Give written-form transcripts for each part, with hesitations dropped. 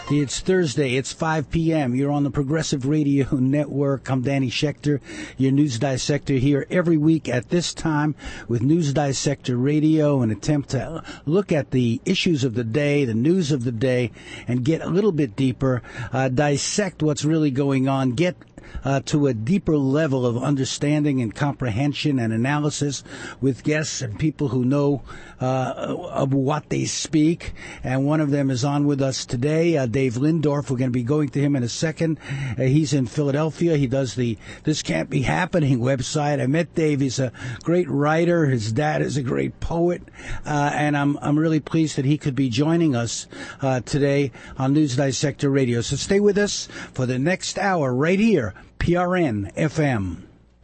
It's Thursday. It's 5 p.m. You're on the Progressive Radio Network. I'm Danny Schechter, your News Dissector, here every week at this time with News Dissector Radio, an attempt to look at the issues of the day, the news of the day, and get a little bit deeper, dissect what's really going on, get to a deeper level of understanding and comprehension and analysis with guests and people who know of what they speak. And one of them is on with us today, Dave Lindorf. We're going to be going to him in a second. He's in Philadelphia. He does the This Can't Be Happening website. I met Dave. He's a great writer. His dad is a great poet. And I'm really pleased that he could be joining us today on News Dissector Radio. So stay with us for the next hour right here, PRN FM.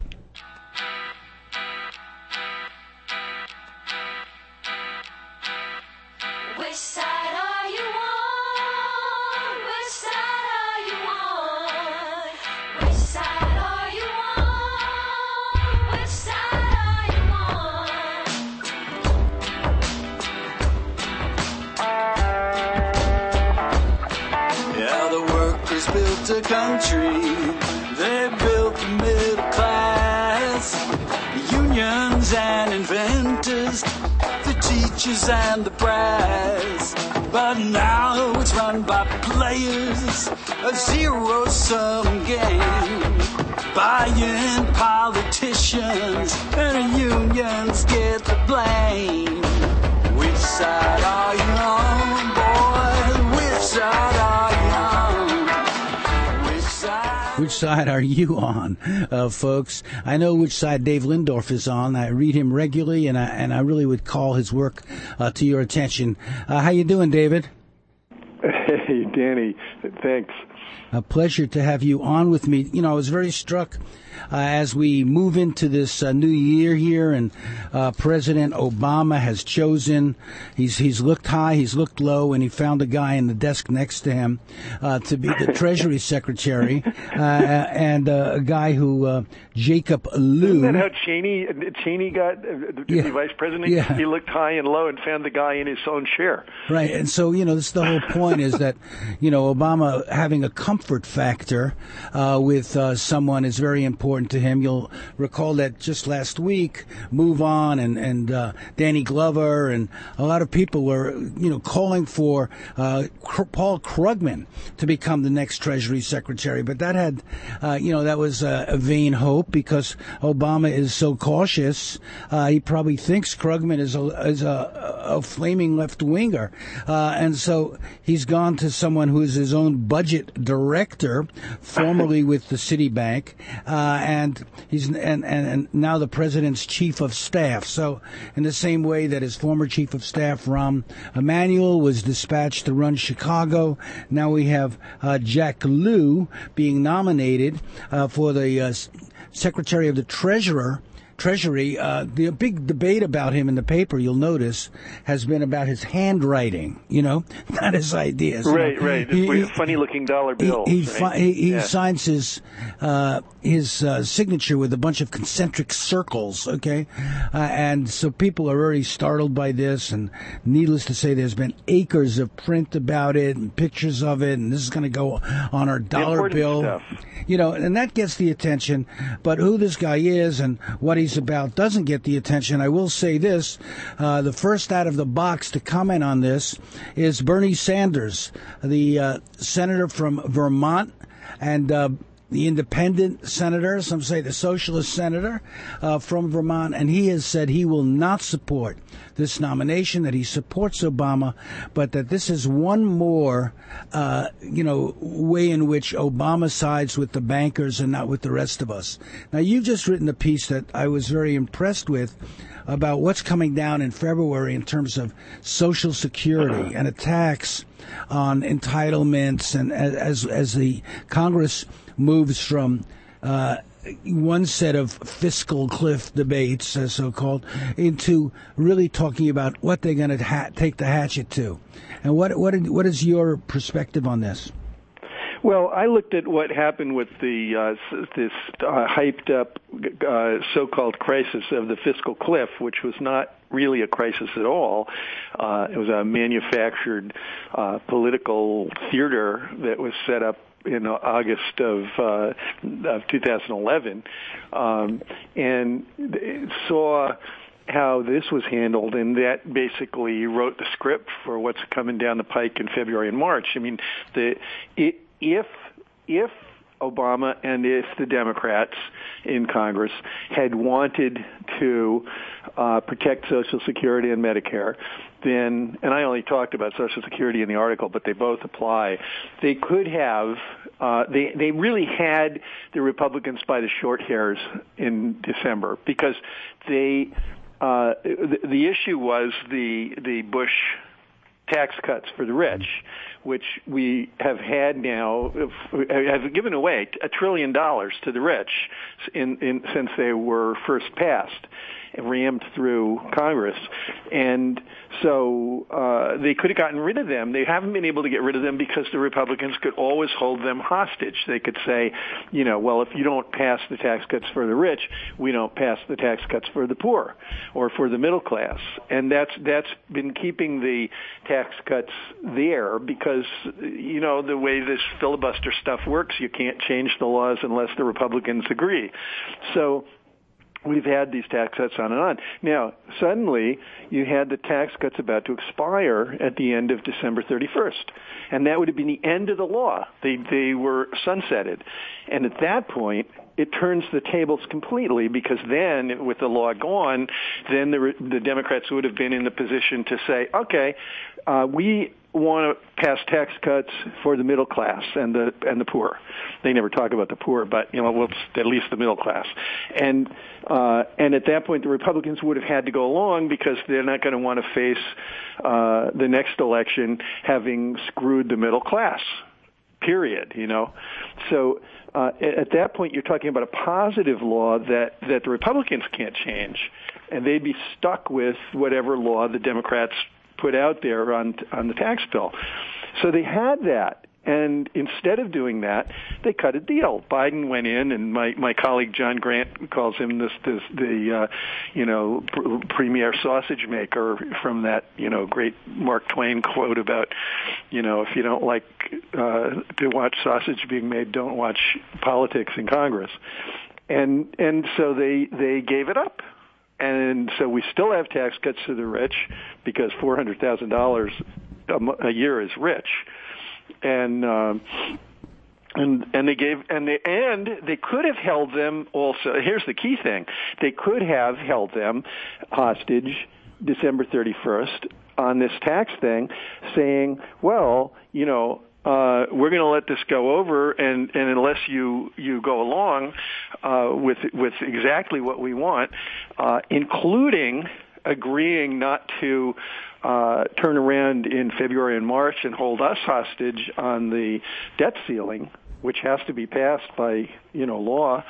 Which side are you on? Which side are you on? Which side are you on? Which side are you on? Yeah, the workers built a country. They built the middle class, unions and inventors, the teachers and the brass. But now it's run by players, a zero-sum game. Buying politicians and the unions get the blame. Which side are you on, boy? Which side are you on? Which side are you on, folks? I know which side Dave Lindorf is on. I read him regularly, and I really would call his work to your attention. How you doing, David? Hey, Danny. Thanks. A pleasure to have you on with me. You know, I was very struck as we move into this new year here, and President Obama has chosen, he's looked high, he's looked low, and he found a guy in the desk next to him to be the Treasury Secretary, and a guy who, Jacob Lew. Isn't that how Cheney got the Vice President? Yeah. He looked high and low and found the guy in his own chair. Right, and so, you know, this is the whole point is that, you know, Obama having a comfort factor with someone is very important to him. You'll recall that just last week, Move On and Danny Glover and a lot of people were, you know, calling for Paul Krugman to become the next Treasury Secretary. But that had, you know, that was a vain hope because Obama is so cautious. He probably thinks Krugman is a flaming left-winger. And so he's gone to someone who is his own budget director, formerly with the Citibank, and he's and now the president's chief of staff. So in the same way that his former chief of staff, Rahm Emanuel, was dispatched to run Chicago, now we have Jack Lew being nominated for the Secretary of the Treasury. The big debate about him in the paper, you'll notice, has been about his handwriting, you know, not his ideas. Right. Funny-looking dollar bills. He signs his signature with a bunch of concentric circles, okay? And so people are already startled by this, and needless to say, there's been acres of print about it and pictures of it, and this is going to go on our dollar bill. Stuff. You know, and that gets the attention, but who this guy is and what he's about doesn't get the attention. I will say this, the first out of the box to comment on this is Bernie Sanders, the senator from Vermont, and the independent senator, some say the socialist senator from Vermont, and he has said he will not support this nomination, that he supports Obama, but that this is one more, way in which Obama sides with the bankers and not with the rest of us. Now, you've just written a piece that I was very impressed with about what's coming down in February in terms of Social Security and attacks on entitlements, and as the Congress moves from one set of fiscal cliff debates, so-called, into really talking about what they're going to take the hatchet to. And what is your perspective on this? Well, I looked at what happened with the this hyped up so-called crisis of the fiscal cliff, which was not really a crisis at all. It was a manufactured political theater that was set up in August of 2011, and saw how this was handled, and that basically wrote the script for what's coming down the pike in February and March. I mean, if Obama and if the Democrats in Congress had wanted to protect Social Security and Medicare, then, and I only talked about Social Security in the article, but they both apply, they could have, they really had the Republicans by the short hairs in December, because the issue was the Bush tax cuts for the rich, which we have had now, have given away $1 trillion to the rich since they were first passed and rammed through Congress. And so they could have gotten rid of them. They haven't been able to get rid of them because the Republicans could always hold them hostage. They could say, well, if you don't pass the tax cuts for the rich, we don't pass the tax cuts for the poor or for the middle class. And that's been keeping the tax cuts there because, the way this filibuster stuff works, you can't change the laws unless the Republicans agree. So we've had these tax cuts on and on. Now, suddenly, you had the tax cuts about to expire at the end of December 31st. And that would have been the end of the law. They were sunsetted. And at that point, it turns the tables completely, because then, with the law gone, then the Democrats would have been in the position to say, okay, we want to pass tax cuts for the middle class and the poor. They never talk about the poor, but well, at least the middle class. And at that point, the Republicans would have had to go along, because they're not going to want to face the next election having screwed the middle class. Period. So at that point, you're talking about a positive law that the Republicans can't change, and they'd be stuck with whatever law the Democrats put out there on the tax bill. So they had that, and instead of doing that, they cut a deal. Biden went in, and my colleague John Grant calls him the premier sausage maker from that great Mark Twain quote about if you don't like to watch sausage being made, don't watch politics in Congress. And so they gave it up. And so we still have tax cuts to the rich, because $400,000 a year is rich, and they could have held them also. Here's the key thing: they could have held them hostage December 31st on this tax thing, saying, well, we're going to let this go over, and unless you go along with exactly what we want, including agreeing not to turn around in February and March and hold us hostage on the debt ceiling, which has to be passed by law,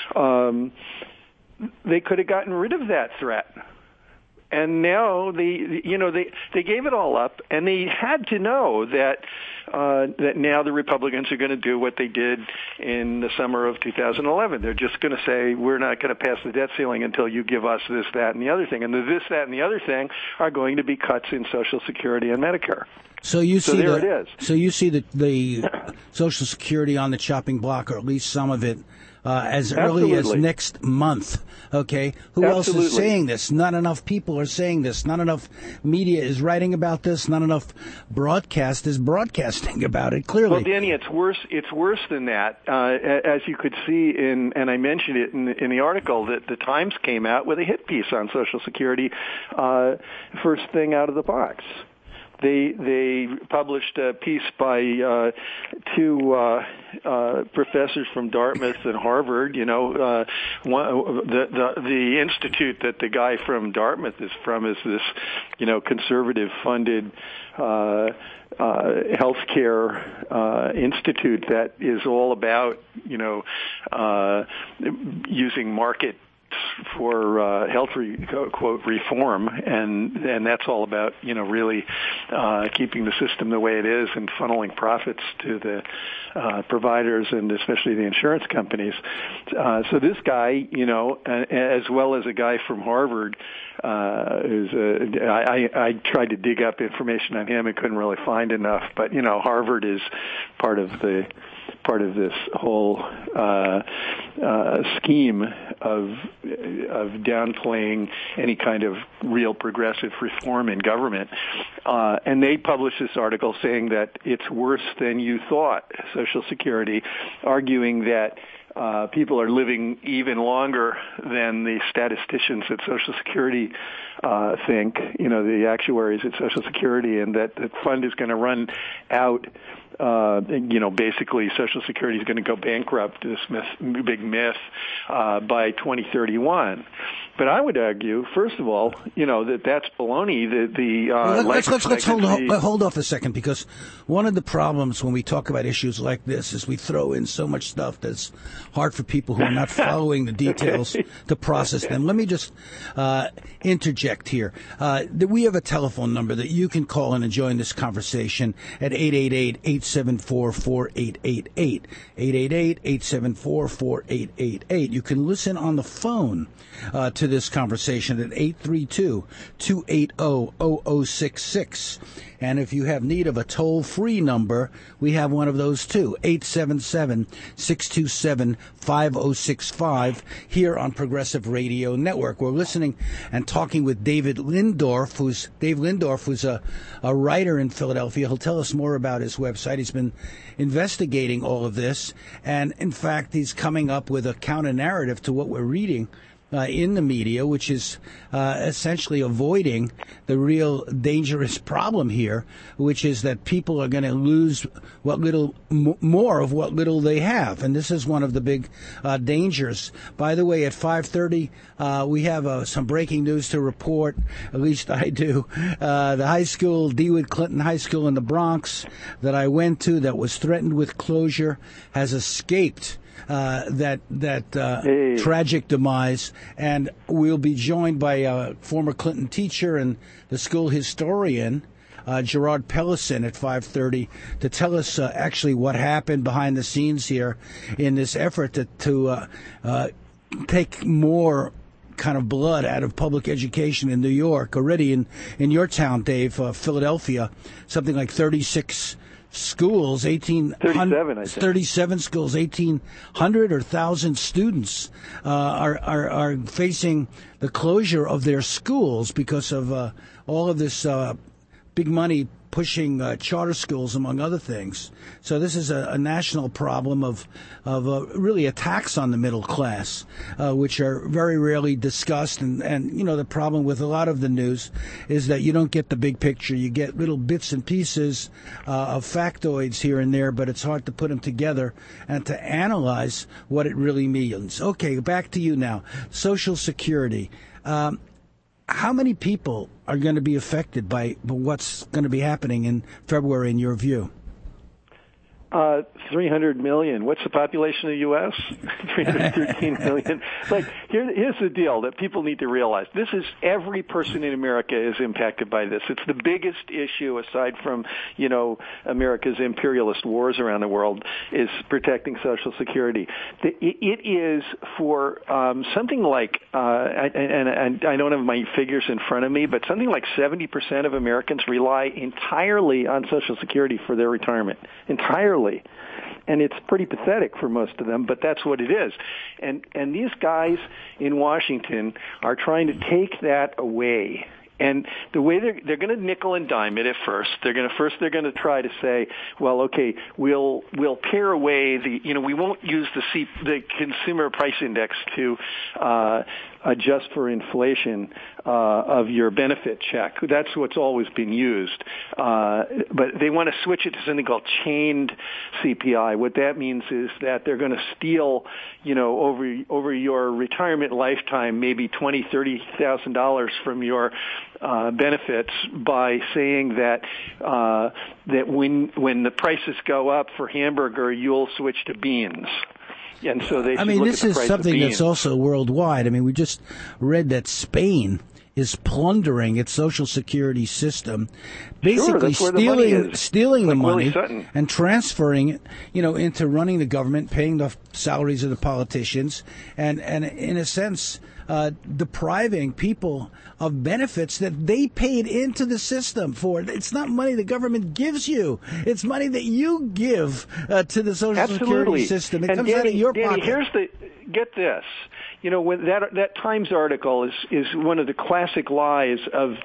they could have gotten rid of that threat. And now they gave it all up, and they had to know that now the Republicans are going to do what they did in the summer of 2011. They're just going to say, we're not going to pass the debt ceiling until you give us this, that, and the other thing. And the this, that, and the other thing are going to be cuts in Social Security and Medicare. So you see there it is. So you see the Social Security on the chopping block, or at least some of it, as early as next month. Okay, who else is saying this? Not enough people are saying this. Not enough media is writing about this. Not enough broadcast is broadcasting about it. Clearly, well, Danny, it's worse. It's worse than that. As you could see and I mentioned it in the article, that the Times came out with a hit piece on Social Security first thing out of the box. They published a piece by two professors from Dartmouth and Harvard. the institute that the guy from Dartmouth is from is this conservative funded healthcare institute that is all about using market for quote reform, and that's all about really keeping the system the way it is and funneling profits to the providers and especially the insurance companies. So this guy, as well as a guy from Harvard, I tried to dig up information on him and couldn't really find enough. But Harvard is part of this whole scheme of downplaying any kind of real progressive reform in government. And they published this article saying that it's worse than you thought, Social Security, arguing that people are living even longer than the statisticians at Social Security think, the actuaries at Social Security, and that the fund is going to run out. Basically Social Security is going to go bankrupt, this big myth, by 2031. But I would argue, first of all, that's baloney. Let's hold off a second, because one of the problems when we talk about issues like this is we throw in so much stuff that's hard for people who are not following the details to process them. Let me just interject here. We have a telephone number that you can call in and join this conversation at 888-874-4888. 888-874-4888. You can listen on the phone to this conversation at 832-280-0066. And if you have need of a toll-free number, we have one of those too, 877-627-5065, here on Progressive Radio Network. We're listening and talking with Dave Lindorf, who's a writer in Philadelphia. He'll tell us more about his website. He's been investigating all of this, and in fact, he's coming up with a counter-narrative to what we're reading in the media, which is essentially avoiding the real dangerous problem here, which is that people are going to lose what little more of what little they have. And this is one of the big dangers. By the way, at 5:30, we have some breaking news to report, at least I do. The high school, DeWitt Clinton High School in the Bronx that I went to that was threatened with closure has escaped that tragic demise, and we'll be joined by a former Clinton teacher and the school historian, Gerard Pellison, at 5:30 to tell us actually what happened behind the scenes here in this effort to take more kind of blood out of public education in New York. Already in your town, Dave, Philadelphia, something like 36 schools, 37 schools, 1,800 or 1,000 students are facing the closure of their schools because of all of this big money pushing charter schools, among other things. So this is a national problem of really attacks on the middle class, which are very rarely discussed. And the problem with a lot of the news is that you don't get the big picture. You get little bits and pieces of factoids here and there, but it's hard to put them together and to analyze what it really means. Okay, back to you now. Social Security. How many people are going to be affected by what's going to be happening in February, in your view? 300 million. What's the population of the U.S.? 313 million. Here's the deal that people need to realize. This is every person in America is impacted by this. It's the biggest issue aside from, America's imperialist wars around the world is protecting Social Security. It is for something like, and I don't have my figures in front of me, but something like 70% of Americans rely entirely on Social Security for their retirement. Entirely. And it's pretty pathetic for most of them, but that's what it is. And these guys in Washington are trying to take that away. And the way they're going to nickel and dime it at first. They're going to try to say, well, okay, we'll pare away we won't use the consumer price index to adjust for inflation of your benefit check. That's what's always been used. But they want to switch it to something called chained CPI. What that means is that they're going to steal, over your retirement lifetime, maybe $20,000, $30,000 from your benefits by saying that when the prices go up for hamburger, you'll switch to beans. And so they I mean, look this at the is price something of that's beans. also worldwide. I mean, we just read that Spain is plundering its Social Security system, basically that's where the money is. stealing the Like Willie money Sutton. and transferring it, into running the government, paying the salaries of the politicians, and in a sense, depriving people of benefits that they paid into the system for. It's not money the government gives you; it's money that you give to the Social Security system. It and comes Danny, out of your Danny, pocket. get this. When that Times article is one of the classic lies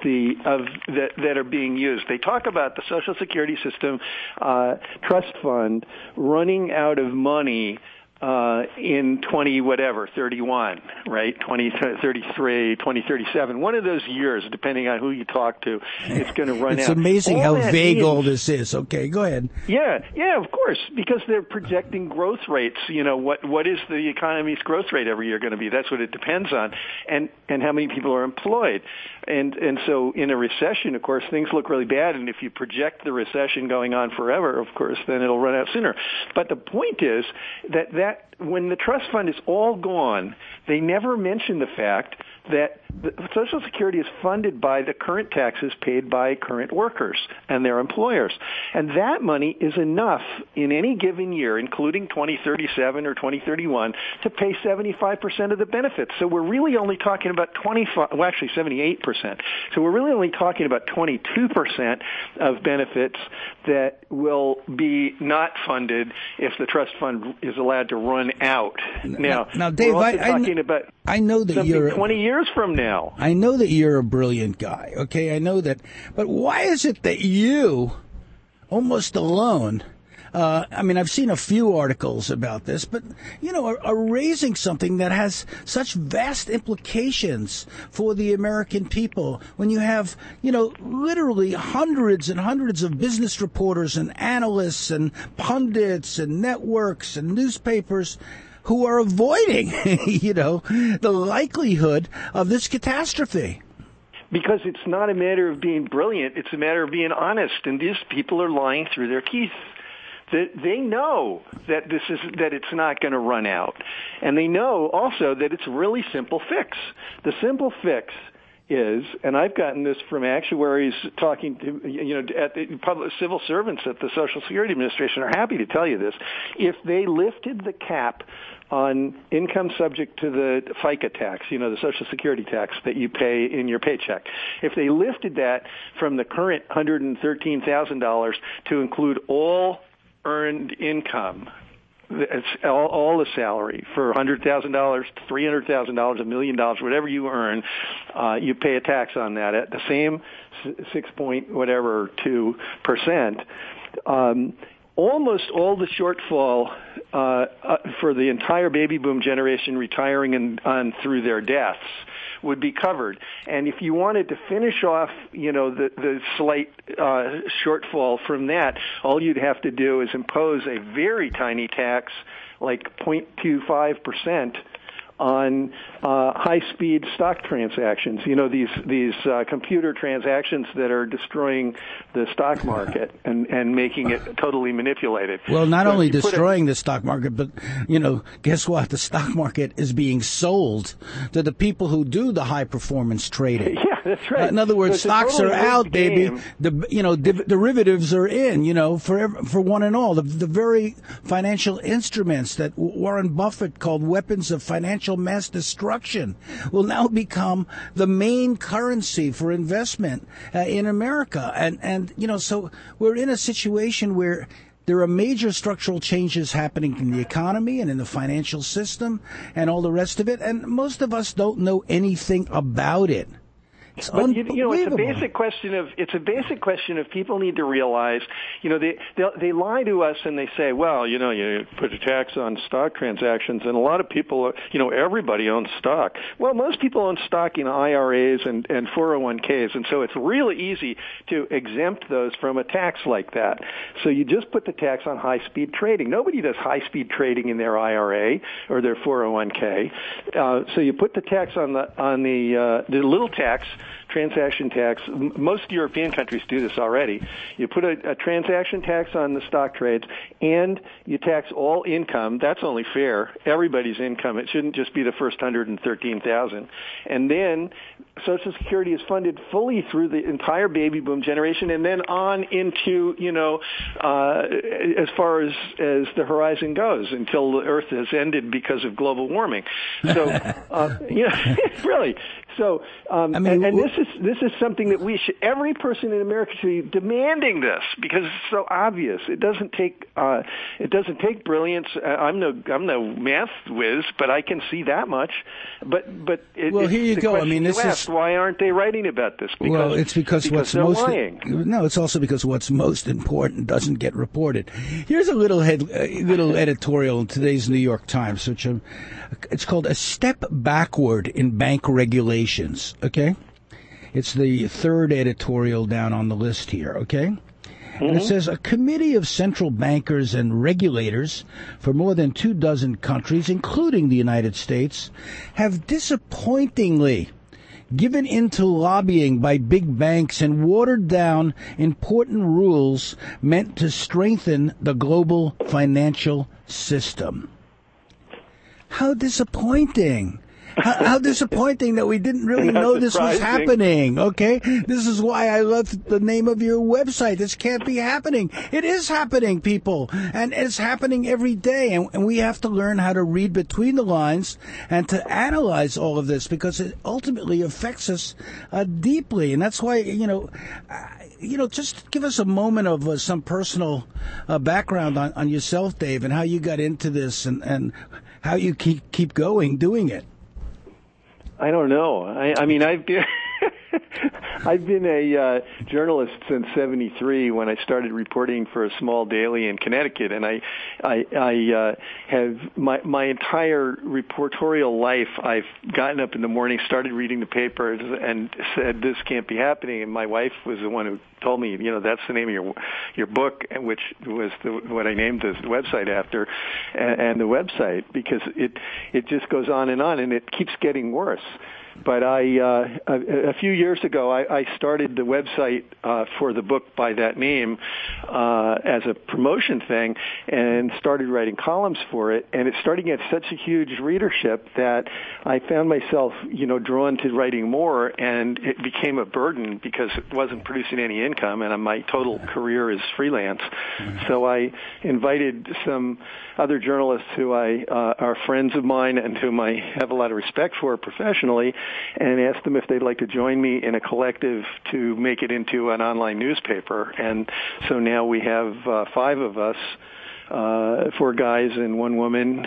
that are being used. They talk about the Social Security system trust fund running out of money in 2031, right? 2033, 2037, one of those years, depending on who you talk to, it's going to run out. It's amazing All how that vague means- all this is. Okay, go ahead. Yeah, of course, because they're projecting growth rates. What is the economy's growth rate every year going to be? That's what it depends on, and how many people are employed. And so in a recession, of course, things look really bad, and if you project the recession going on forever, of course, then it'll run out sooner. But the point is that when the trust fund is all gone, they never mention the fact that the Social Security is funded by the current taxes paid by current workers and their employers. And that money is enough in any given year, including 2037 or 2031, to pay 75% of the benefits. So we're really only talking about 78%. So we're really only talking about 22% of benefits that will be not funded if the trust fund is allowed to run out. Now Dave, we're also talking about I know that something you're 20 years from now. I know that you're a brilliant guy. Okay, I know that. But why is it that you, almost alone, I've seen a few articles about this, but, are raising something that has such vast implications for the American people when you have, literally hundreds and hundreds of business reporters and analysts and pundits and networks and newspapers who are avoiding, the likelihood of this catastrophe. Because it's not a matter of being brilliant, it's a matter of being honest, and these people are lying through their teeth. They know that it's not going to run out, and they know also that it's a really simple fix. The simple fix is, and I've gotten this from actuaries talking to, at the public civil servants at the Social Security Administration are happy to tell you this. If they lifted the cap on income subject to the FICA tax, the Social Security tax that you pay in your paycheck, if they lifted that from the current $113,000 to include all earned income, it's all the salary for $100,000, $300,000, $1 million, whatever you earn, you pay a tax on that at the same 6.2%. Almost all the shortfall for the entire baby boom generation retiring on through their deaths would be covered. And if you wanted to finish off, the slight shortfall from that, all you'd have to do is impose a very tiny tax, like 0.25%, on high-speed stock transactions. These computer transactions that are destroying the stock market and making it totally manipulated. Well, not only destroying the stock market, but, guess what? The stock market is being sold to the people who do the high-performance trading. Yeah, that's right. In other words, so stocks totally are out, game. baby. Derivatives are in, for one and all. The very financial instruments that Warren Buffett called weapons of financial mass destruction will now become the main currency for investment in America. And so we're in a situation where there are major structural changes happening in the economy and in the financial system and all the rest of it. And most of us don't know anything about it. It's But unbelievable. it's a basic question of people need to realize, they lie to us and they say, well, you put a tax on stock transactions, and a lot of people, everybody owns stock. Well, most people own stock in IRAs and 401ks, and so it's really easy to exempt those from a tax like that. So you just put the tax on high-speed trading. Nobody does high-speed trading in their IRA or their 401k. So you put the tax on the little tax transaction tax. Most European countries do this already. You put a transaction tax on the stock trades, and you tax all income. That's only fair. Everybody's income. It shouldn't just be the first 113,000. And then Social Security is funded fully through the entire baby boom generation, and then on into, as far as the horizon goes, until the Earth has ended because of global warming. So, really. So, this is something that every person in America should be demanding this, because it's so obvious. It doesn't take brilliance. I'm no math whiz, but I can see that much. But here you go. I mean, this is why aren't they writing about this? It's because what's most lying. No, it's also because what's most important doesn't get reported. Here's a little editorial in today's New York Times, which it's called "A Step Backward in Bank Regulations." Okay, it's the third editorial down on the list here. Okay. And it says, a committee of central bankers and regulators for more than 24 countries, including the United States, have disappointingly given into lobbying by big banks and watered down important rules meant to strengthen the global financial system. How disappointing. How disappointing that we didn't really know this was happening, okay? This is why I love the name of your website. This can't be happening. It is happening, people, and it's happening every day, and we have to learn how to read between the lines and to analyze all of this, because it ultimately affects us deeply, and that's why, just give us a moment of some personal background on yourself, Dave, and how you got into this and how you keep going doing it. I don't know. I mean, I've been I've been a journalist since '73 when I started reporting for a small daily in Connecticut, and I have my entire reportorial life. I've gotten up in the morning, started reading the papers, and said this can't be happening. And my wife was the one who told me, that's the name of your book, which was what I named the website after, and the website, because it just goes on, and it keeps getting worse. But a few years ago, I started the website for the book by that name as a promotion thing, and started writing columns for it. And it started to get such a huge readership that I found myself, drawn to writing more, and it became a burden because it wasn't producing any income, and my total career is freelance. So I invited some other journalists who are friends of mine and whom I have a lot of respect for professionally, and asked them if they'd like to join me in a collective to make it into an online newspaper. And so now we have 5 of us, 4 guys and 1 woman,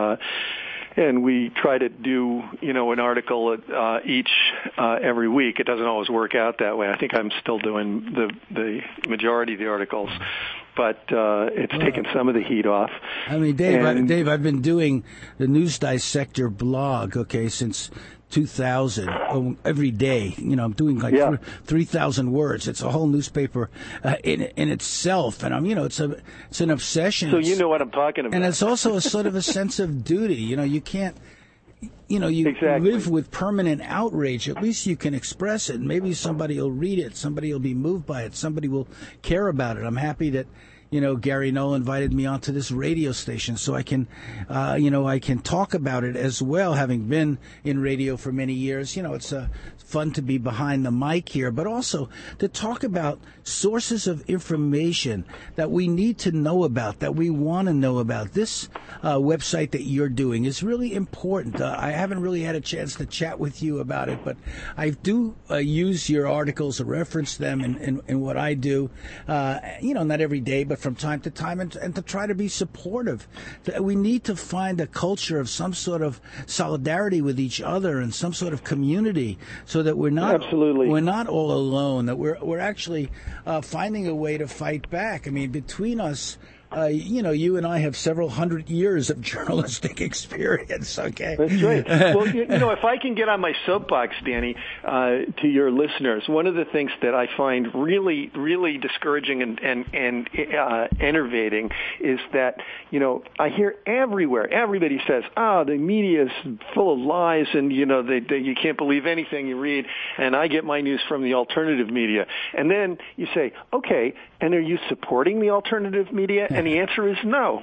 and we try to do, an article each every week. It doesn't always work out that way. I think I'm still doing the majority of the articles, but it's taken some of the heat off. I mean, Dave, I've been doing the News Dissector blog, since 2000, every day. I'm doing 3,000 words. It's a whole newspaper in itself, and it's an obsession. So you know what I'm talking about. And it's also a sort of a sense of duty. You can't. You Exactly. live with permanent outrage. At least you can express it. Maybe somebody will read it. Somebody will be moved by it. Somebody will care about it. I'm happy that Gary Null invited me onto this radio station so I can, I can talk about it as well, having been in radio for many years. It's fun to be behind the mic here, but also to talk about sources of information that we need to know about, that we want to know about. This website that you're doing is really important. I haven't really had a chance to chat with you about it, but I do use your articles, reference them in what I do, not every day, but from time to time, and to try to be supportive. We need to find a culture of some sort of solidarity with each other and some sort of community, so that we're not all alone. That we're actually finding a way to fight back. I mean, between us, you and I have several hundred years of journalistic experience. Okay, that's right. Well, if I can get on my soapbox, Danny, to your listeners, one of the things that I find really, really discouraging and enervating is that I hear everywhere everybody says, the media is full of lies, and you can't believe anything you read, and I get my news from the alternative media. And then you say, okay, and are you supporting the alternative media? And the answer is no.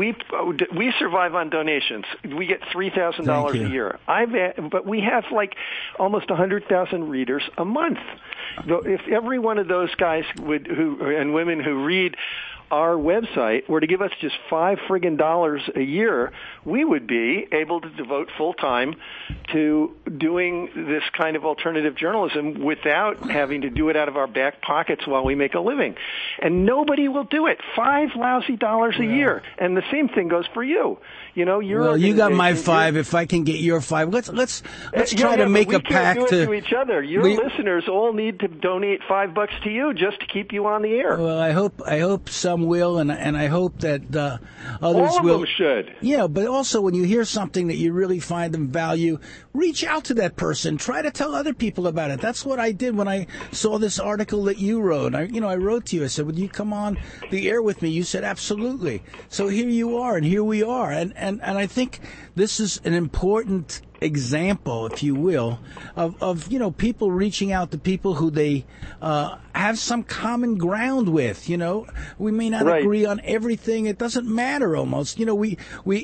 We survive on donations. We get $3,000 a year. But we have like almost 100,000 readers a month. If every one of those guys and women who read our website were to give us just $5 a year, we would be able to devote full time to doing this kind of alternative journalism without having to do it out of our back pockets while we make a living. And nobody will do it. $5 lousy a year. And the same thing goes for you. You got my $5. If I can get your $5, let's try to make a pact to do it to each other. Your listeners all need to donate $5 to you just to keep you on the air. Well, I hope some will, and I hope that others all of will. Them should. Yeah, but also when you hear something that you really find them value, reach out to that person. Try to tell other people about it. That's what I did when I saw this article that you wrote. I wrote to you. I said, "Would you come on the air with me?" You said, "Absolutely." So here you are, and here we are, and I think this is an important example, if you will, of people reaching out to people who they have some common ground with. We may not agree on everything. It doesn't matter almost. We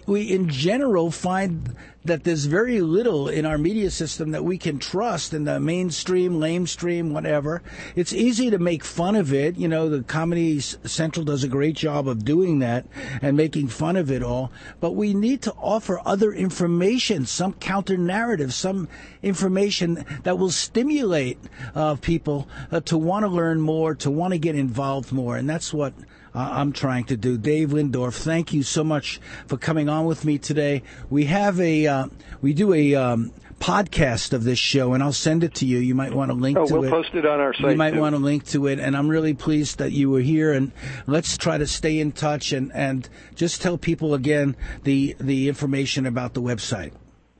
in general find that there's very little in our media system that we can trust in the mainstream, lamestream, whatever. It's easy to make fun of it. The Comedy Central does a great job of doing that and making fun of it all. But we need to offer other information, some counter narrative, some information that will stimulate people to want to learn more, to want to get involved more. And that's what I'm trying to do. Dave Lindorf, thank you so much for coming on with me today. We have we do a podcast of this show, and I'll send it to you. You might want to link to it. We'll post it on our site. You might want to link to it, and I'm really pleased that you were here, and let's try to stay in touch and just tell people again the information about the website.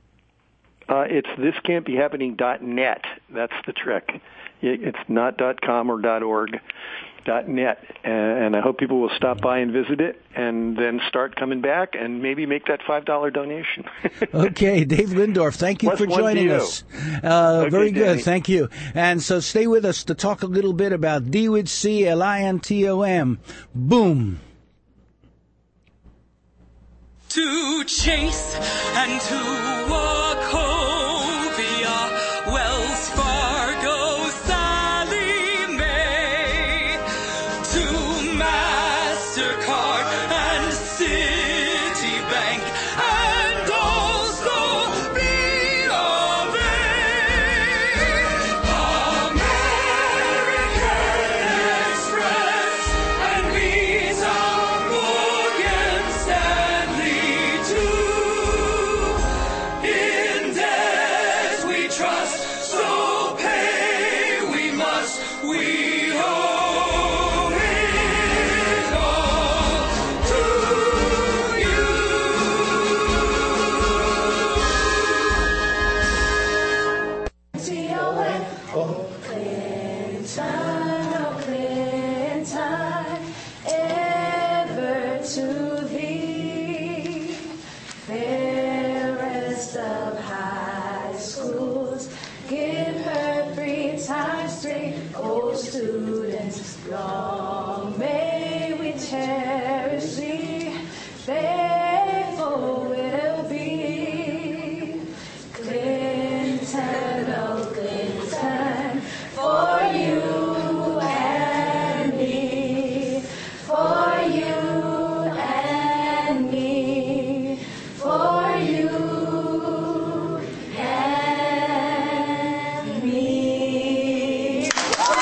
It's thiscan'tbehappening.net. That's the trick. It's not .com or .org. .net, and I hope people will stop by and visit it and then start coming back and maybe make that $5 donation. Okay, Dave Lindorf, thank you for joining us. Very good, Danny. Thank you. And so stay with us to talk a little bit about D with C, Lintom. Boom. To chase and to walk home via Wells Fargo, Sally Mae, to MasterCard and Citibank, and also B of A. American Express and Visa, Morgan Stanley too. In debt we trust, so pay we must. We owe it all to you. T-O-N, oh Clinton, ever to thee, fairest of high schools, give her 3 times 3, oh students, long may we cherish thee, faithful will be, Clinton, oh Clinton, for you and me, for you and me, for you and me.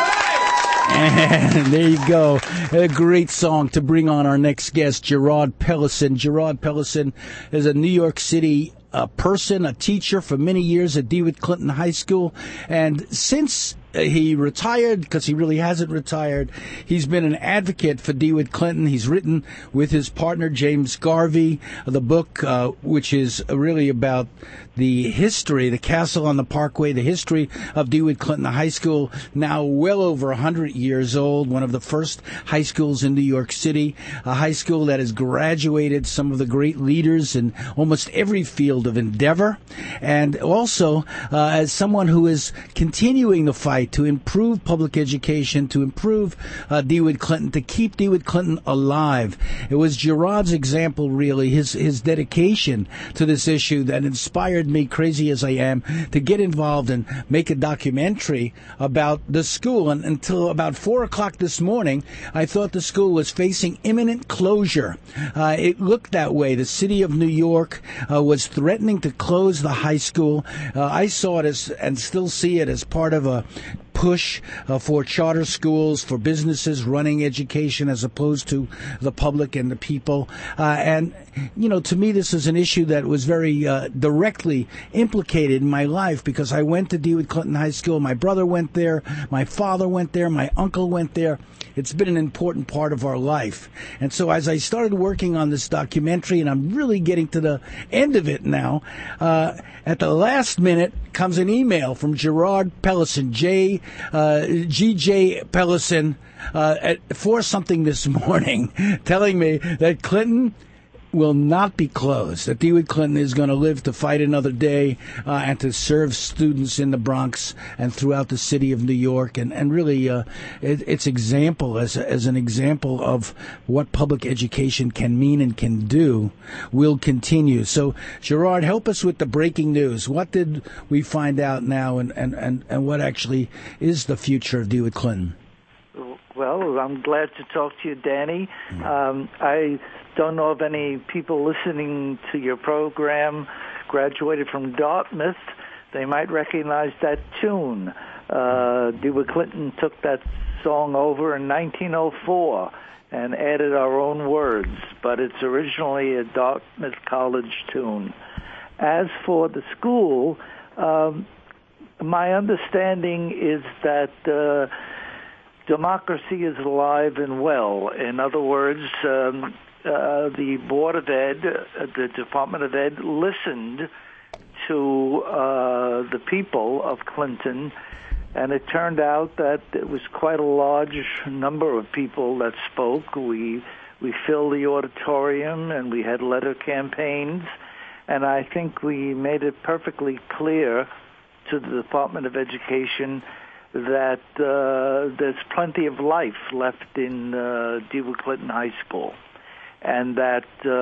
And there you go. A great song to bring on our next guest, Gerard Pellison. Gerard Pellison is a New York City person, a teacher for many years at DeWitt Clinton High School. And since he retired because he really hasn't retired. He's been an advocate for DeWitt Clinton. He's written with his partner James Garvey the book, which is really about the history, the Castle on the Parkway, the history of DeWitt Clinton High School, now well over 100 years old, one of the first high schools in New York City, a high school that has graduated some of the great leaders in almost every field of endeavor, and also as someone who is continuing the fight to improve public education, to improve DeWitt Clinton, to keep DeWitt Clinton alive. It was Gerard's example, really, his dedication to this issue that inspired me, crazy as I am, to get involved and make a documentary about the school. And until about 4 o'clock this morning, I thought the school was facing imminent closure. It looked that way. The city of New York was threatening to close the high school. I saw it as, and still see it as, part of a push for charter schools, for businesses running education as opposed to the public and the people. And, you know, to me, this is an issue that was very directly implicated in my life because I went to DeWitt Clinton High School. My brother went there. My father went there. My uncle went there. It's been an important part of our life. And so as I started working on this documentary, and I'm really getting to the end of it now, at the last minute comes an email from Gerard Pellison, G.J. Pellison, at 4-something this morning, telling me that Clinton will not be closed, that DeWitt Clinton is going to live to fight another day and to serve students in the Bronx and throughout the city of New York. And really, its example, as an example of what public education can mean and can do, will continue. So, Gerard, help us with the breaking news. What did we find out now, and what actually is the future of DeWitt Clinton? Well, I'm glad to talk to you, Danny. I don't know of any people listening to your program graduated from Dartmouth. They might recognize that tune. DeWitt Clinton took that song over in 1904 and added our own words, but it's originally a Dartmouth College tune. As for the school, my understanding is that democracy is alive and well. In other words, the Board of Ed, the Department of Ed, listened to the people of Clinton, and it turned out that it was quite a large number of people that spoke. We filled the auditorium, and we had letter campaigns, and I think we made it perfectly clear to the Department of Education that there's plenty of life left in DeWitt Clinton High School, and that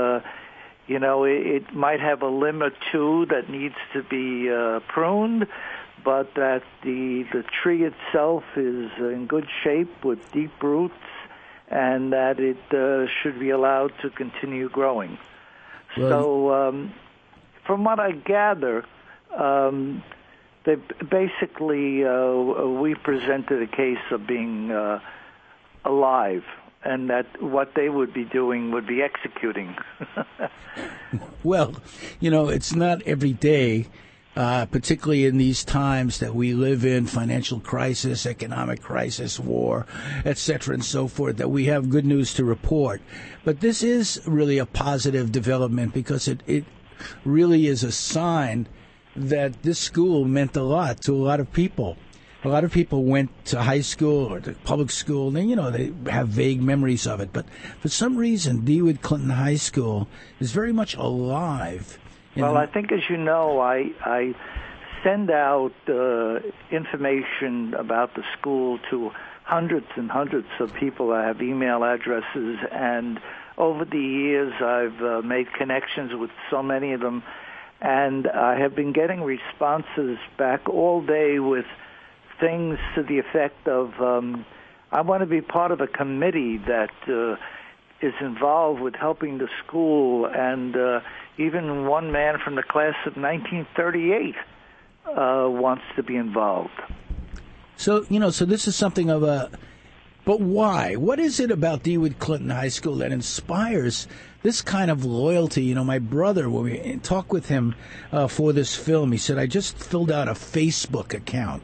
it might have a limb or two that needs to be pruned, but that the tree itself is in good shape with deep roots, and that it should be allowed to continue growing. Well, so from what I gather, they basically, we presented a case of being alive, and that what they would be doing would be executing. Well, it's not every day, particularly in these times that we live in, financial crisis, economic crisis, war, etc., and so forth, that we have good news to report. But this is really a positive development because it really is a sign that this school meant a lot to a lot of people. A lot of people went to high school or to public school, and they have vague memories of it. But for some reason, DeWitt Clinton High School is very much alive. Well, I think, as you know, I send out information about the school to hundreds and hundreds of people. I have email addresses, and over the years, I've made connections with so many of them. And I have been getting responses back all day with things to the effect of, I want to be part of a committee that is involved with helping the school. And even one man from the class of 1938 wants to be involved. So, so this is something of a... But why? What is it about DeWitt Clinton High School that inspires this kind of loyalty? My brother, when we talked with him for this film, he said, I just filled out a Facebook account.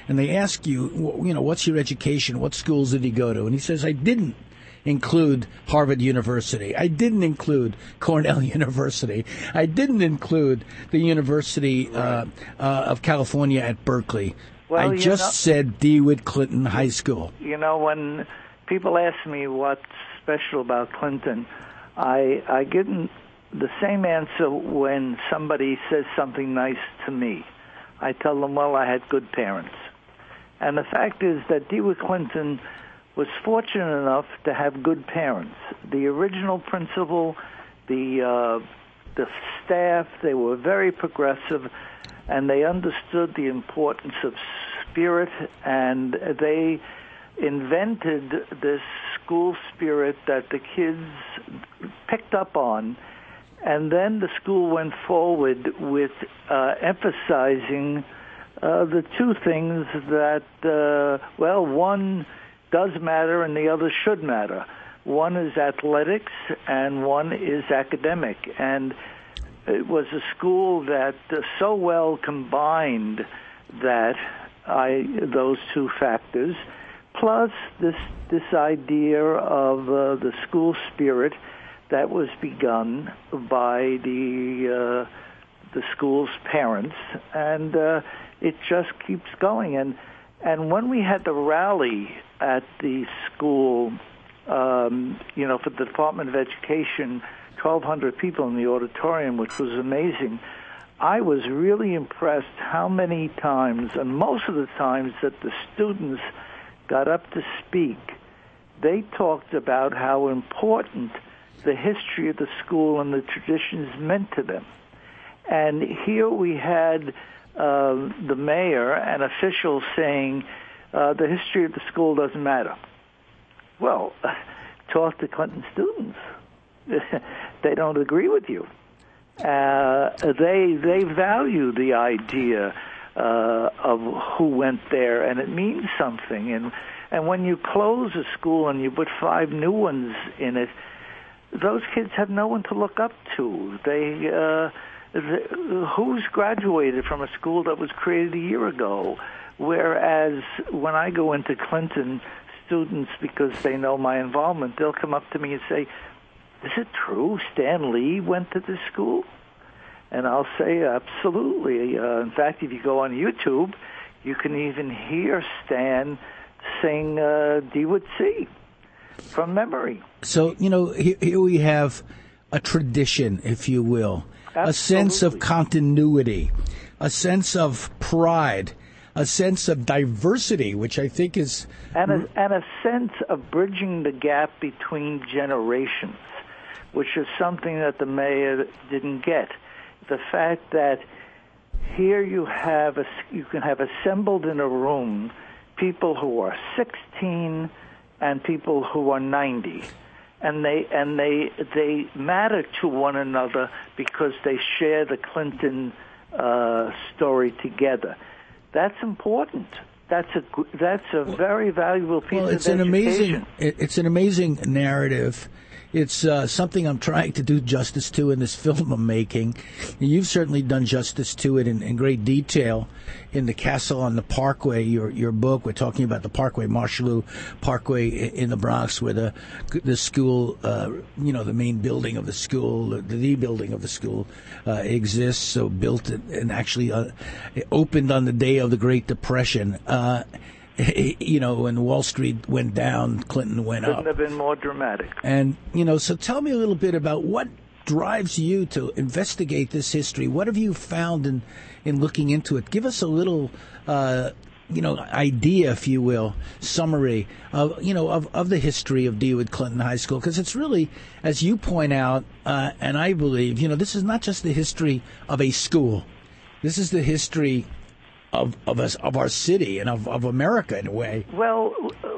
and they ask you, what's your education? What schools did he go to? And he says, I didn't include Harvard University. I didn't include Cornell University. I didn't include the University of California at Berkeley. Well, I just said DeWitt Clinton High School. When people ask me what's special about Clinton, I give them the same answer when somebody says something nice to me. I tell them, well, I had good parents. And the fact is that DeWitt Clinton was fortunate enough to have good parents. The original principal, the staff, they were very progressive, and they understood the importance of spirit, and they invented this school spirit that the kids picked up on, and then the school went forward with emphasizing the two things that, one does matter and the other should matter. One is athletics and one is academic. And it was a school that so well combined those two factors, plus this idea of the school spirit that was begun by the school's parents, and it just keeps going. And when we had the rally at the school, for the Department of Education, 1,200 people in the auditorium, which was amazing, I was really impressed how many times, and most of the times that the students got up to speak, they talked about how important the history of the school and the traditions meant to them. And here we had the mayor and officials saying the history of the school doesn't matter. Well, talk to Clinton students. They don't agree with you. They value the idea of who went there, and it means something. And when you close a school and you put 5 new ones in it, those kids have no one to look up to. Who's graduated from a school that was created a year ago? Whereas when I go into Clinton, students, because they know my involvement, they'll come up to me and say, is it true Stan Lee went to this school? And I'll say, absolutely. In fact, if you go on YouTube, you can even hear Stan sing DeWitt C from memory. So, here we have a tradition, if you will, Absolutely. A sense of continuity, a sense of pride, a sense of diversity, which I think is... And a sense of bridging the gap between generations, which is something that the mayor didn't get. The fact that here you can have assembled in a room people who are 16 and people who are 90, and they matter to one another because they share the Clinton story together. That's important. That's a very valuable piece of education. It's an amazing narrative. It's something I'm trying to do justice to in this film I'm making. You've certainly done justice to it in great detail in The Castle on the Parkway, your book. We're talking about the Parkway, Marshallou Parkway in the Bronx, where the school, the main building of the school, the building of the school exists. So built and actually it opened on the day of the Great Depression. When Wall Street went down, Clinton went up. Couldn't have been more dramatic. And, so tell me a little bit about what drives you to investigate this history. What have you found in looking into it? Give us a little, idea, if you will, summary of the history of DeWitt Clinton High School. Because it's really, as you point out, and I believe, this is not just the history of a school. This is the history of our city and of America in a way. Well,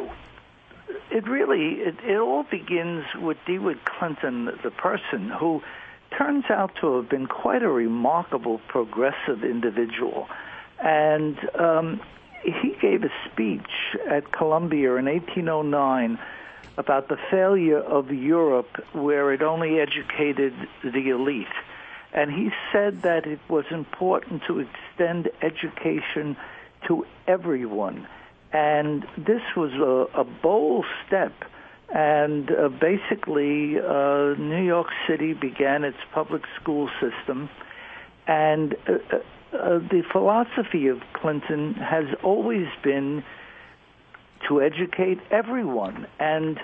it all begins with DeWitt Clinton, the person who turns out to have been quite a remarkable progressive individual. And he gave a speech at Columbia in 1809 about the failure of Europe, where it only educated the elite. And he said that it was important to extend education to everyone. And this was a bold step. And basically, New York City began its public school system. And the philosophy of Clinton has always been to educate everyone. And,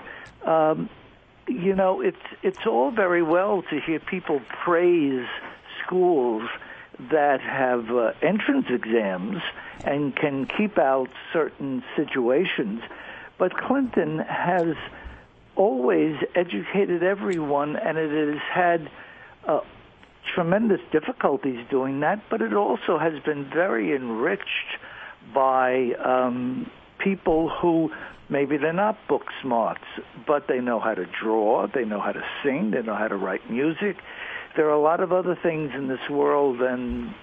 it's all very well to hear people praise schools that have entrance exams and can keep out certain situations. But Clinton has always educated everyone, and it has had tremendous difficulties doing that, but it also has been very enriched by people who maybe they're not book smarts, but they know how to draw, they know how to sing, they know how to write music. There are a lot of other things in this world than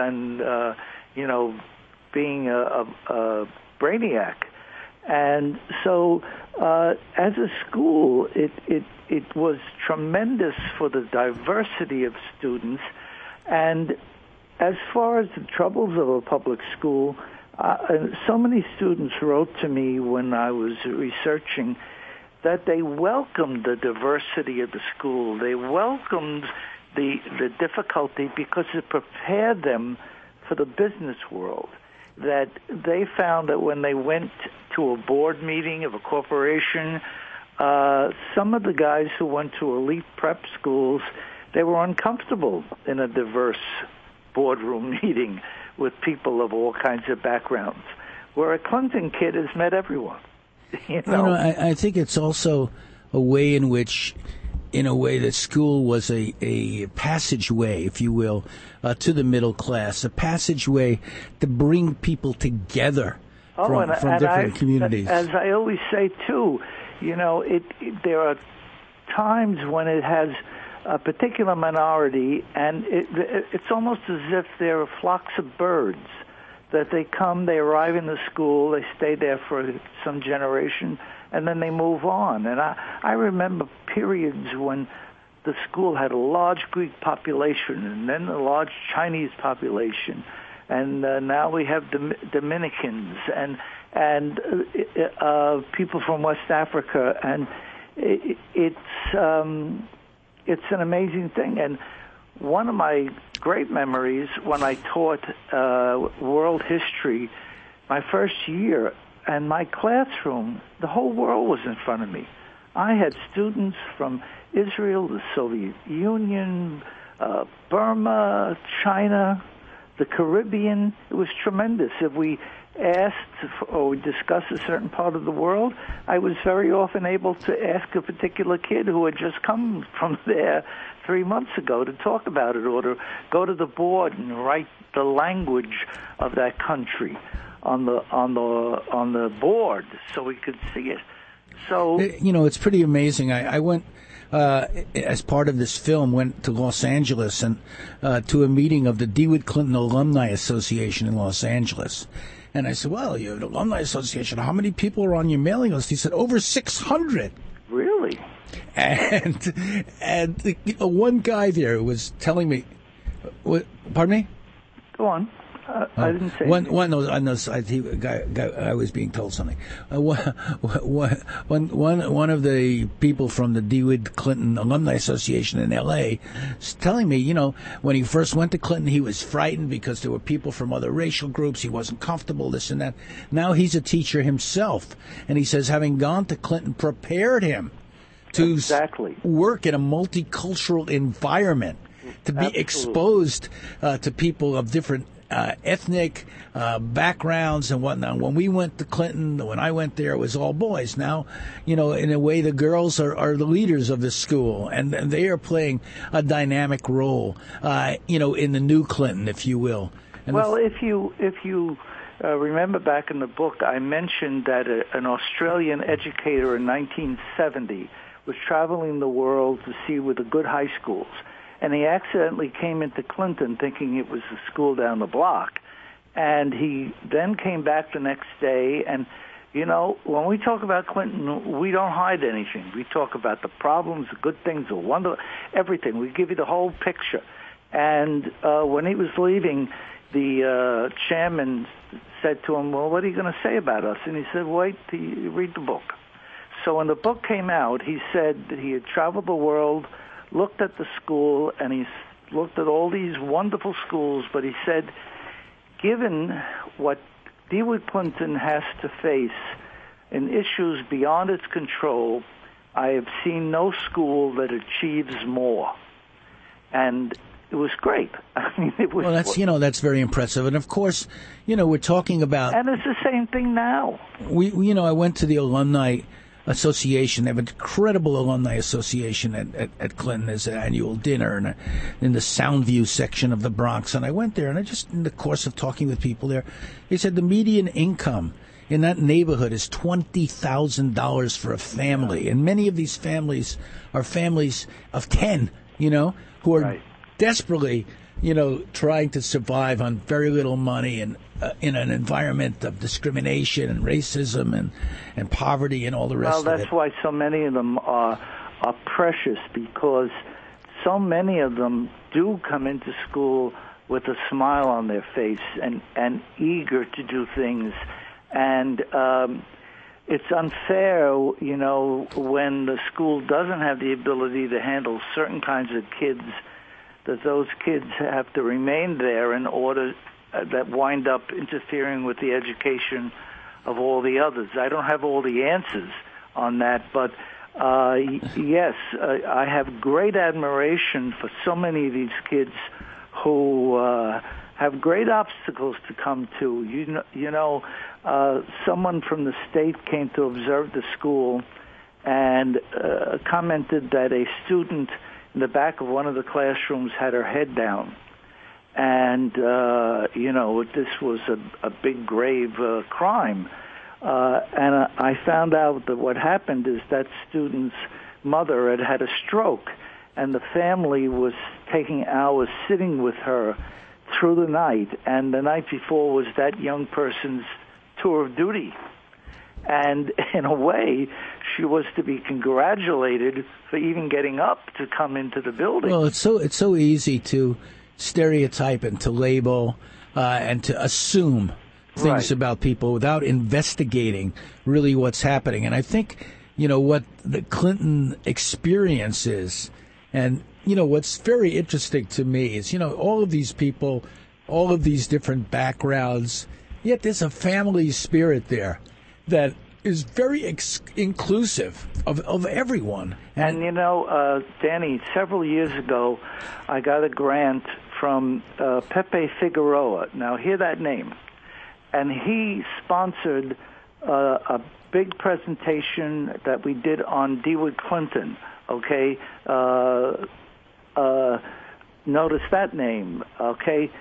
being a brainiac. And so as a school, it was tremendous for the diversity of students. And as far as the troubles of a public school, so many students wrote to me when I was researching that they welcomed the diversity of the school. They welcomed the difficulty because it prepared them for the business world. That they found that when they went to a board meeting of a corporation, some of the guys who went to elite prep schools, they were uncomfortable in a diverse boardroom meeting with people of all kinds of backgrounds, where a Clinton kid has met everyone. I think it's also a way in which, in a way, that school was a passageway, if you will, to the middle class, a passageway to bring people together from different communities. As I always say, too, there are times when it has a particular minority, and it's almost as if there are flocks of birds, that they come, they arrive in the school, they stay there for some generation, and then they move on. And I remember periods when the school had a large Greek population and then a large Chinese population, and now we have Dominicans and people from West Africa, and it's an amazing thing. And one of my great memories when I taught world history my first year, and my classroom, the whole world was in front of me. I had students from Israel, the Soviet Union, Burma, China, the Caribbean. It was tremendous. If we asked or discussed a certain part of the world, I was very often able to ask a particular kid who had just come from there 3 months ago to talk about it, or to go to the board and write the language of that country on the board so we could see it. So it's pretty amazing. I went as part of this film, went to Los Angeles and to a meeting of the DeWitt Clinton Alumni Association in Los Angeles. And I said, well, you have an alumni association. How many people are on your mailing list? He said, over 600. Really? And one guy there was telling me, pardon me? Go on. I didn't say one I was being told something. One of the people from the DeWitt Clinton Alumni Association in L.A. is telling me, when he first went to Clinton, he was frightened because there were people from other racial groups. He wasn't comfortable, this and that. Now he's a teacher himself, and he says having gone to Clinton prepared him to work in a multicultural environment, to be exposed to people of different ethnic backgrounds and whatnot. When we went to Clinton, when I went there, it was all boys. Now, in a way, the girls are the leaders of the school, and they are playing a dynamic role, in the new Clinton, if you will. And if you remember back in the book, I mentioned that an Australian educator in 1970 was traveling the world to see with the good high schools. And he accidentally came into Clinton thinking it was the school down the block. And he then came back the next day. And, when we talk about Clinton, we don't hide anything. We talk about the problems, the good things, the wonder, everything. We give you the whole picture. And when he was leaving, the chairman said to him, well, what are you going to say about us? And he said, wait till you read the book. So when the book came out, he said that he had traveled the world, looked at the school, and he looked at all these wonderful schools, but he said, given what DeWitt Clinton has to face in issues beyond its control, I have seen no school that achieves more. And it was great. I mean, it was. Well, that's very impressive. And of course, we're talking about. And it's the same thing now. I went to the alumni association. They have an incredible alumni association at Clinton. There's an annual dinner and in the Soundview section of the Bronx. And I went there, and I just, in the course of talking with people there, they said the median income in that neighborhood is $20,000 for a family. And many of these families are families of 10, who are desperately, trying to survive on very little money and in an environment of discrimination and racism and poverty and all the rest of it. Well, that's why so many of them are precious, because so many of them do come into school with a smile on their face and eager to do things. And it's unfair, when the school doesn't have the ability to handle certain kinds of kids, that those kids have to remain there in order that wind up interfering with the education of all the others. I don't have all the answers on that, but yes, I have great admiration for so many of these kids who have great obstacles to come to. Someone from the state came to observe the school and commented that a student in the back of one of the classrooms had her head down. And, this was a big, grave crime. And I found out that what happened is that student's mother had a stroke, and the family was taking hours sitting with her through the night. And the night before was that young person's tour of duty. And in a way, she was to be congratulated for even getting up to come into the building. Well, it's so easy to stereotype and to label and to assume things about people without investigating really what's happening. And I think, what the Clinton experience is, and, what's very interesting to me is, all of these people, all of these different backgrounds, yet there's a family spirit there that is very inclusive of everyone. And, Danny, several years ago, I got a grant from Pepe Figueroa. Now, hear that name. And he sponsored a big presentation that we did on DeWitt Clinton, okay? Notice that name, okay?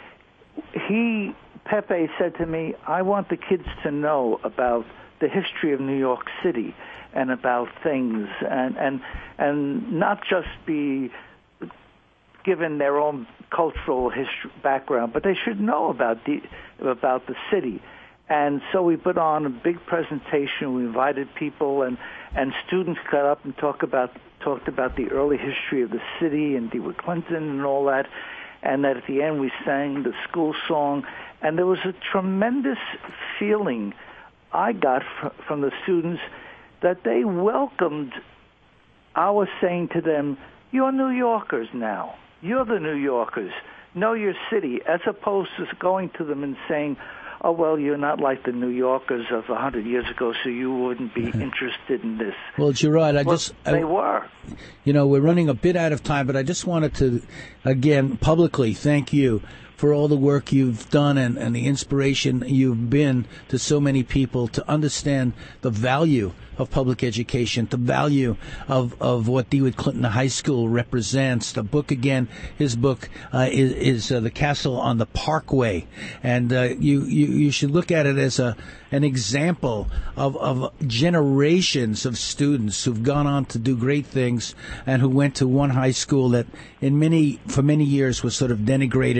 Pepe said to me, I want the kids to know about the history of New York City and about things and not just be given their own cultural history background, but they should know about the city. And so we put on a big presentation. We invited people, and students got up and talked about the early history of the city and DeWitt Clinton and all that. And that at the end we sang the school song, and there was a tremendous feeling I got from the students that they welcomed our saying to them, you're New Yorkers now. You're the New Yorkers. Know your city, as opposed to going to them and saying, oh, well, you're not like the New Yorkers of 100 years ago, so you wouldn't be interested in this. Well, Gerard, they were. We're running a bit out of time, but I just wanted to, again, publicly thank you for all the work you've done and the inspiration you've been to so many people to understand the value of public education, the value of what DeWitt Clinton High School represents. The book, again, his book is The Castle on the Parkway, and you should look at it as an example of generations of students who've gone on to do great things and who went to one high school that for many years was sort of denigrated as,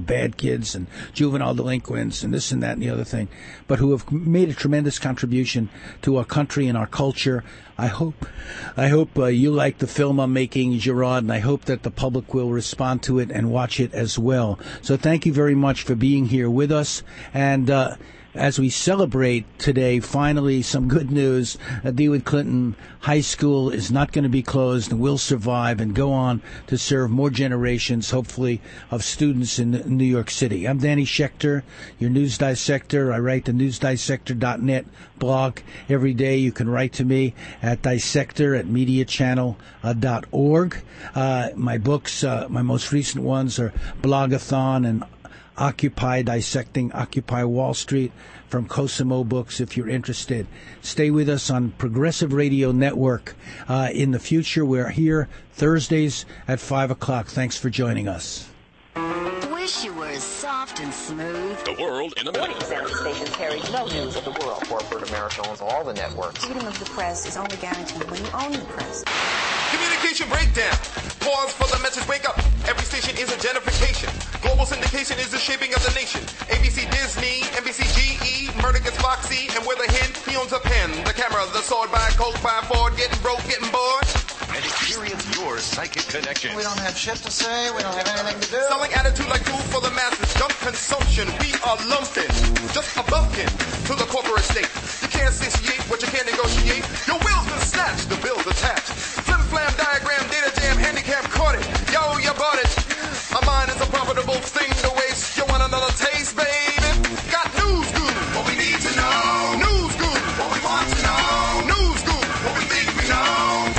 bad kids and juvenile delinquents and this and that and the other thing, but who have made a tremendous contribution to our country and our culture. I hope you like the film I'm making, Gerard, and I hope that the public will respond to it and watch it as well. So thank you very much for being here with us. And as we celebrate today, finally, some good news. DeWitt Clinton High School is not going to be closed and will survive and go on to serve more generations, hopefully, of students in New York City. I'm Danny Schechter, your news dissector. I write the newsdissector.net blog every day. You can write to me at dissector@mediachannel.org. My books, my most recent ones are Blogathon and Occupy, Dissecting Occupy Wall Street from Cosimo Books, if you're interested. Stay with us on Progressive Radio Network. In the future, we're here Thursdays at 5 o'clock. Thanks for joining us. Wish you were as soft and smooth. The world in a minute. Sound stations carry no news of the world. Corporate America owns all the networks. Freedom of the press is only guaranteed when you own the press. Communication breakdown. Pause for the message. Wake up. Every station is a gentrification. Global syndication is the shaping of the nation. ABC, Disney, NBC, GE, Murdoch gets Foxy, and with a hint, he owns a pen, the camera, the sword, by a Colt, by a Ford, getting broke, getting bored. And experience your psychic connection. We don't have shit to say. We don't have anything to do. Selling attitude like food for the masses. Junk consumption. We are lumping. Just a bumpkin to the corporate state. You can't satiate what you can't negotiate. Your will's been snatched. The bill's attached. Flim flam diagram. Data jam. Handicap caught it. Yo, you bought it. A mind is a profitable thing to waste. You want another taste, baby? Got news good. What we need to know. News good. What we want to know. News good. What we think we know.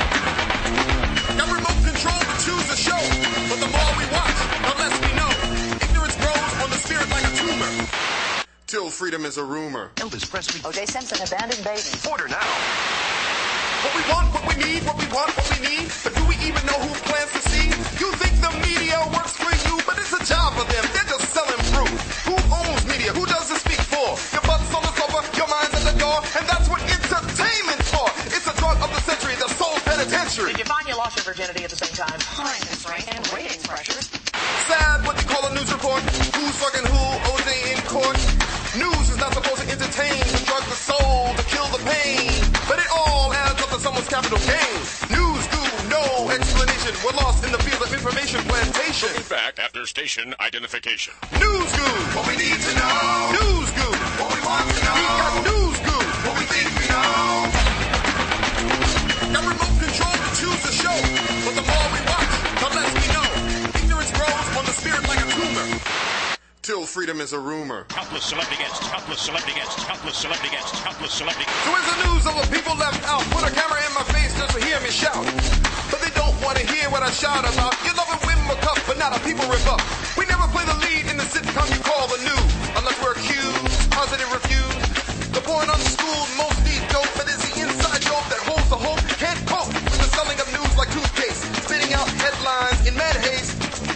Got remote control to choose the show. But the more we watch, the less we know. Ignorance grows on the spirit like a tumor. Till freedom is a rumor. Elvis Presley. O.J. Simpson abandoned babies. Order now. What we want, what we need, what we want, what we need. But do we even know who plants the seed? You think the media works for you, but it's a job for them. They're just selling fruit. Who owns media? Who does it speak for? Your butt's on the sofa, your mind's at the door, and that's what entertainment's for. It's a drug of the century, the soul penitentiary. Did you find you lost your virginity at the same time? Time constraint and ratings pressures. Sad what they call a news report. Who's fucking who? OJ in court. News is not supposed to entertain, to drug the soul, to kill the pain. But it all adds up to someone's capital gain. News do no explanation. We're lost in the field of information plantation. Looking back after station identification. News good. What we need to know. News good. What we want to know. We got news good. What we think we know. Got remote control to choose the show. But the more we watch, the less we know. Ignorance grows on the spirit like a tumor. Till freedom is a rumor. Countless celebrity guests, countless celebrity guests, countless celebrity guests, countless celebrity guests. So is the news of the people left out? Put a camera in my face just to hear me shout. But they don't want to hear what I shout about. You love it when we're cuff, but not a people rip up. We never play the lead in the sitcom you call the news. Unless we're accused, positive refused. The point unschooled, mostly dope, but it's the inside joke that holds the hope. Can't cope with the selling of news like toothpaste. Spitting out headlines in mad haste.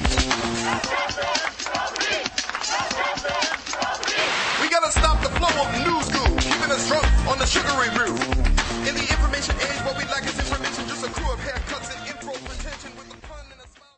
We gotta stop the flow of news goo, keeping us drunk on the sugary brew. In the information age, what we lack